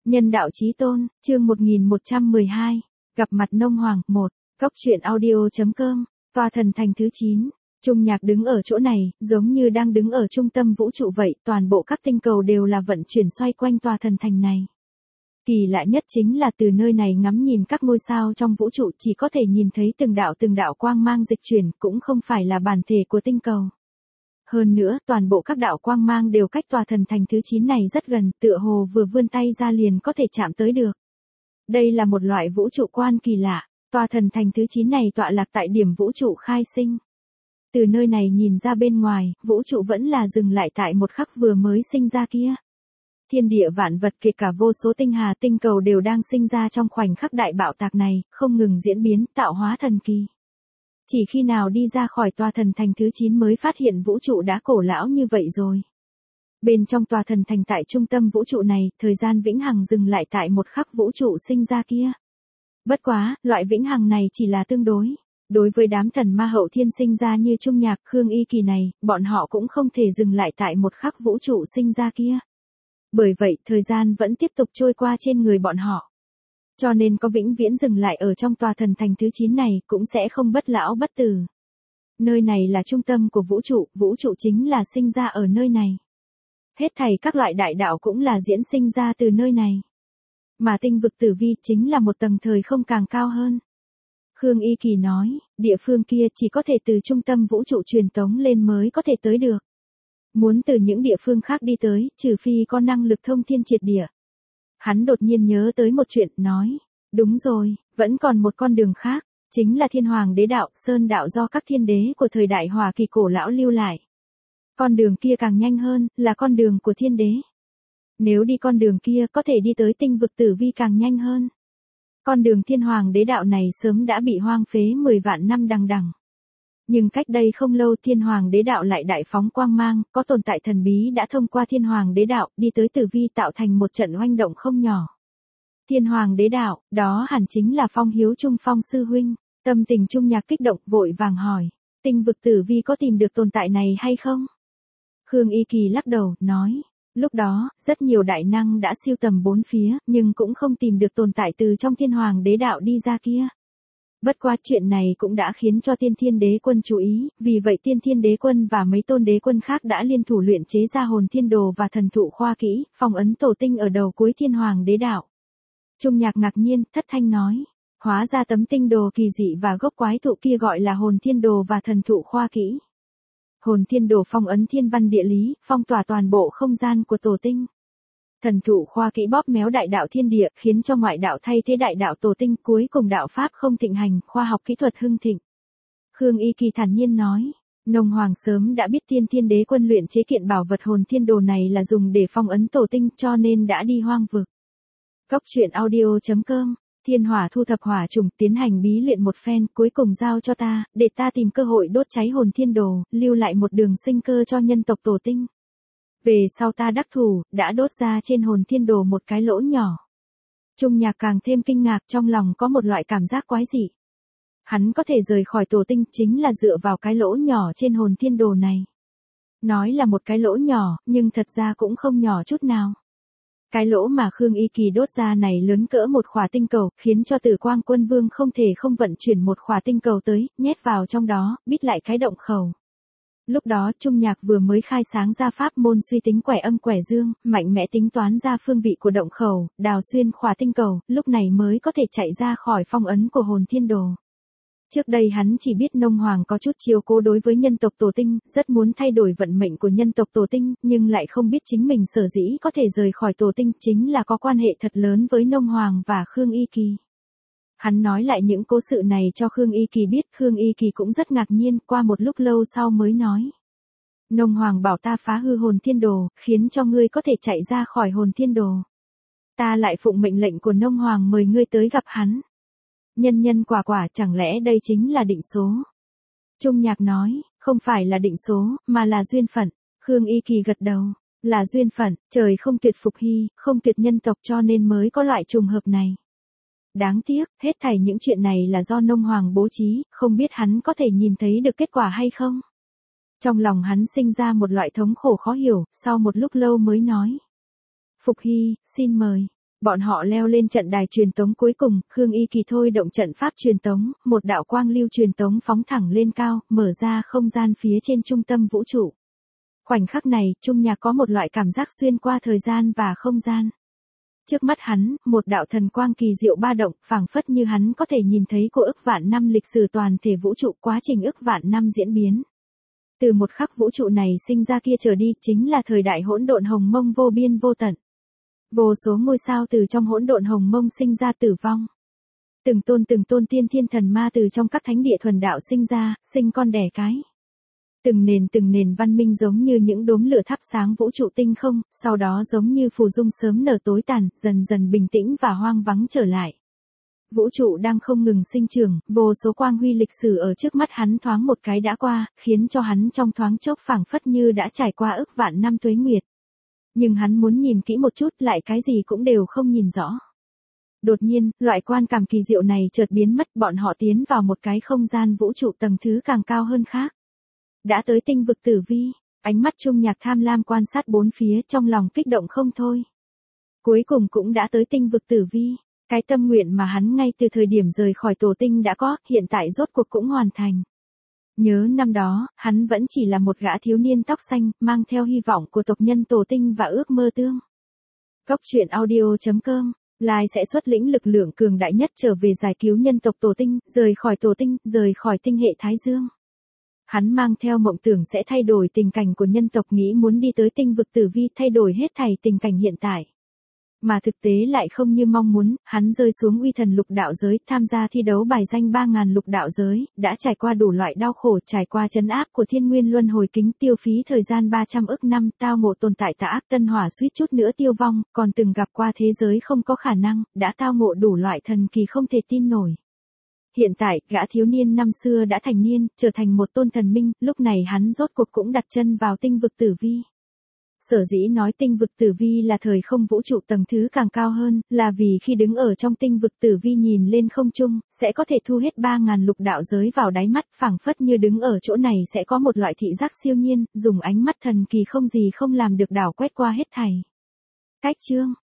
Nhân đạo chí tôn, chương 1112, gặp mặt Nông Hoàng, 1, Cốc truyện audio.com, tòa thần thành thứ 9. Trung Nhạc đứng ở chỗ này, giống như đang đứng ở trung tâm vũ trụ vậy, toàn bộ các tinh cầu đều là vận chuyển xoay quanh tòa thần thành này. Kỳ lạ nhất chính là từ nơi này ngắm nhìn các ngôi sao trong vũ trụ chỉ có thể nhìn thấy từng đạo quang mang dịch chuyển, cũng không phải là bản thể của tinh cầu. Hơn nữa, toàn bộ các đạo quang mang đều cách tòa thần thành thứ 9 này rất gần, tựa hồ vừa vươn tay ra liền có thể chạm tới được. Đây là một loại vũ trụ quan kỳ lạ, tòa thần thành thứ 9 này tọa lạc tại điểm vũ trụ khai sinh. Từ nơi này nhìn ra bên ngoài, vũ trụ vẫn là dừng lại tại một khắc vừa mới sinh ra kia. Thiên địa vạn vật kể cả vô số tinh hà tinh cầu đều đang sinh ra trong khoảnh khắc đại bạo tạc này, không ngừng diễn biến, tạo hóa thần kỳ. Chỉ khi nào đi ra khỏi tòa thần thành thứ 9 mới phát hiện vũ trụ đã cổ lão như vậy rồi. Bên trong tòa thần thành tại trung tâm vũ trụ này, thời gian vĩnh hằng dừng lại tại một khắc vũ trụ sinh ra kia. Bất quá, loại vĩnh hằng này chỉ là tương đối. Đối với đám thần ma hậu thiên sinh ra như Trung Nhạc, Khương Y Kỳ này, bọn họ cũng không thể dừng lại tại một khắc vũ trụ sinh ra kia. Bởi vậy, thời gian vẫn tiếp tục trôi qua trên người bọn họ. Cho nên có vĩnh viễn dừng lại ở trong tòa thần thành thứ 9 này, cũng sẽ không bất lão bất tử. Nơi này là trung tâm của vũ trụ chính là sinh ra ở nơi này. Hết thảy các loại đại đạo cũng là diễn sinh ra từ nơi này. Mà tinh vực tử vi chính là một tầng thời không càng cao hơn. Khương Y Kỳ nói, địa phương kia chỉ có thể từ trung tâm vũ trụ truyền tống lên mới có thể tới được. Muốn từ những địa phương khác đi tới, trừ phi có năng lực thông thiên triệt địa. Hắn đột nhiên nhớ tới một chuyện, nói, đúng rồi, vẫn còn một con đường khác, chính là Thiên Hoàng Đế đạo, Sơn đạo do các thiên đế của thời đại Hoa Kỳ cổ lão lưu lại. Con đường kia càng nhanh hơn, là con đường của thiên đế. Nếu đi con đường kia có thể đi tới tinh vực tử vi càng nhanh hơn. Con đường Thiên Hoàng Đế đạo này sớm đã bị hoang phế 10 vạn năm đằng đẵng. Nhưng cách đây không lâu Thiên Hoàng Đế đạo lại đại phóng quang mang, có tồn tại thần bí đã thông qua Thiên Hoàng Đế đạo, đi tới tử vi tạo thành một trận oanh động không nhỏ. Thiên Hoàng Đế đạo, đó hẳn chính là Phong Hiếu Trung Phong sư huynh. Tâm tình Trung Nhạc kích động, vội vàng hỏi, tinh vực tử vi có tìm được tồn tại này hay không? Khương Y Kỳ lắc đầu, nói, lúc đó, rất nhiều đại năng đã siêu tầm bốn phía, nhưng cũng không tìm được tồn tại từ trong Thiên Hoàng Đế đạo đi ra kia. Bất quá chuyện này cũng đã khiến cho Tiên Thiên Đế Quân chú ý, vì vậy Tiên Thiên Đế Quân và mấy tôn đế quân khác đã liên thủ luyện chế ra Hồn Thiên Đồ và Thần Thụ Khoa Kỹ, phong ấn tổ tinh ở đầu cuối Thiên Hoàng Đế đạo. Trung Nhạc ngạc nhiên, thất thanh nói, hóa ra tấm tinh đồ kỳ dị và gốc quái thụ kia gọi là Hồn Thiên Đồ và Thần Thụ Khoa Kỹ. Hồn Thiên Đồ phong ấn thiên văn địa lý, phong tỏa toàn bộ không gian của tổ tinh. Thần Thụ Khoa Kỹ bóp méo đại đạo thiên địa, khiến cho ngoại đạo thay thế đại đạo tổ tinh, cuối cùng đạo pháp không thịnh hành, khoa học kỹ thuật hưng thịnh. Khương Y Kỳ thản nhiên nói, Nông Hoàng sớm đã biết Tiên Thiên Đế Quân luyện chế kiện bảo vật Hồn Thiên Đồ này là dùng để phong ấn tổ tinh, cho nên đã đi hoang vực. Cốc truyện audio.com, Thiên Hỏa thu thập hỏa trùng, tiến hành bí luyện một phen, cuối cùng giao cho ta, để ta tìm cơ hội đốt cháy Hồn Thiên Đồ, lưu lại một đường sinh cơ cho nhân tộc tổ tinh. Về sau ta đắc thủ, đã đốt ra trên Hồn Thiên Đồ một cái lỗ nhỏ. Trung Nhạc càng thêm kinh ngạc, trong lòng có một loại cảm giác quái dị. Hắn có thể rời khỏi tổ tinh chính là dựa vào cái lỗ nhỏ trên Hồn Thiên Đồ này. Nói là một cái lỗ nhỏ, nhưng thật ra cũng không nhỏ chút nào. Cái lỗ mà Khương Y Kỳ đốt ra này lớn cỡ một khỏa tinh cầu, khiến cho Tử Quang Quân Vương không thể không vận chuyển một khỏa tinh cầu tới, nhét vào trong đó, bít lại cái động khẩu. Lúc đó Trung Nhạc vừa mới khai sáng ra pháp môn suy tính quẻ âm quẻ dương, mạnh mẽ tính toán ra phương vị của động khẩu, đào xuyên khỏa tinh cầu, lúc này mới có thể chạy ra khỏi phong ấn của Hồn Thiên Đồ. Trước đây hắn chỉ biết Nông Hoàng có chút chiếu cố đối với nhân tộc tổ tinh, rất muốn thay đổi vận mệnh của nhân tộc tổ tinh, nhưng lại không biết chính mình sở dĩ có thể rời khỏi tổ tinh chính là có quan hệ thật lớn với Nông Hoàng và Khương Y Kỳ. Hắn nói lại những cố sự này cho Khương Y Kỳ biết, Khương Y Kỳ cũng rất ngạc nhiên, qua một lúc lâu sau mới nói. Nông Hoàng bảo ta phá hư Hồn Thiên Đồ, khiến cho ngươi có thể chạy ra khỏi Hồn Thiên Đồ. Ta lại phụng mệnh lệnh của Nông Hoàng mời ngươi tới gặp hắn. Nhân nhân quả quả, chẳng lẽ đây chính là định số? Trung Nhạc nói, không phải là định số, mà là duyên phận. Khương Y Kỳ gật đầu, là duyên phận, trời không tuyệt phục hy, không tuyệt nhân tộc cho nên mới có loại trùng hợp này. Đáng tiếc, hết thảy những chuyện này là do Nông Hoàng bố trí, không biết hắn có thể nhìn thấy được kết quả hay không. Trong lòng hắn sinh ra một loại thống khổ khó hiểu, sau một lúc lâu mới nói. Phục hy, xin mời. Bọn họ leo lên trận đài truyền tống cuối cùng, Khương Y Kỳ thôi động trận pháp truyền tống, một đạo quang lưu truyền tống phóng thẳng lên cao, mở ra không gian phía trên trung tâm vũ trụ. Khoảnh khắc này, Trung Nhạc có một loại cảm giác xuyên qua thời gian và không gian. Trước mắt hắn, một đạo thần quang kỳ diệu ba động, phảng phất như hắn có thể nhìn thấy của ức vạn năm lịch sử toàn thể vũ trụ, quá trình ức vạn năm diễn biến. Từ một khắc vũ trụ này sinh ra kia trở đi, chính là thời đại hỗn độn hồng mông vô biên vô tận. Vô số ngôi sao từ trong hỗn độn hồng mông sinh ra tử vong. Từng tôn tiên thiên thần ma từ trong các thánh địa thuần đạo sinh ra, sinh con đẻ cái. Từng nền văn minh giống như những đốm lửa thắp sáng vũ trụ tinh không, sau đó giống như phù dung sớm nở tối tàn, dần dần bình tĩnh và hoang vắng trở lại. Vũ trụ đang không ngừng sinh trưởng, vô số quang huy lịch sử ở trước mắt hắn thoáng một cái đã qua, khiến cho hắn trong thoáng chốc phảng phất như đã trải qua ức vạn năm tuế nguyệt. Nhưng hắn muốn nhìn kỹ một chút, lại cái gì cũng đều không nhìn rõ. Đột nhiên, loại quan cảm kỳ diệu này chợt biến mất, bọn họ tiến vào một cái không gian vũ trụ tầng thứ càng cao hơn khác. Đã tới tinh vực tử vi, ánh mắt Trung Nhạc tham lam quan sát bốn phía, trong lòng kích động không thôi. Cuối cùng cũng đã tới tinh vực tử vi, cái tâm nguyện mà hắn ngay từ thời điểm rời khỏi tổ tinh đã có, hiện tại rốt cuộc cũng hoàn thành. Nhớ năm đó, hắn vẫn chỉ là một gã thiếu niên tóc xanh, mang theo hy vọng của tộc nhân tổ tinh và ước mơ tương. Góc truyện audio.com, Lai sẽ xuất lĩnh lực lượng cường đại nhất trở về giải cứu nhân tộc tổ tinh, rời khỏi tinh hệ Thái Dương. Hắn mang theo mộng tưởng sẽ thay đổi tình cảnh của nhân tộc, nghĩ muốn đi tới tinh vực tử vi, thay đổi hết thảy tình cảnh hiện tại. Mà thực tế lại không như mong muốn, hắn rơi xuống uy thần lục đạo giới, tham gia thi đấu bài danh 3.000 lục đạo giới, đã trải qua đủ loại đau khổ, trải qua trấn áp của thiên nguyên luân hồi kính, tiêu phí thời gian 300 ức năm, tao ngộ tồn tại tà ác tân hỏa suýt chút nữa tiêu vong, còn từng gặp qua thế giới không có khả năng, đã tao ngộ đủ loại thần kỳ không thể tin nổi. Hiện tại, gã thiếu niên năm xưa đã thành niên, trở thành một tôn thần minh, lúc này hắn rốt cuộc cũng đặt chân vào tinh vực tử vi. Sở dĩ nói tinh vực tử vi là thời không vũ trụ tầng thứ càng cao hơn, là vì khi đứng ở trong tinh vực tử vi nhìn lên không trung, sẽ có thể thu hết 3.000 lục đạo giới vào đáy mắt, phảng phất như đứng ở chỗ này sẽ có một loại thị giác siêu nhiên, dùng ánh mắt thần kỳ không gì không làm được đảo quét qua hết thảy. Cách chương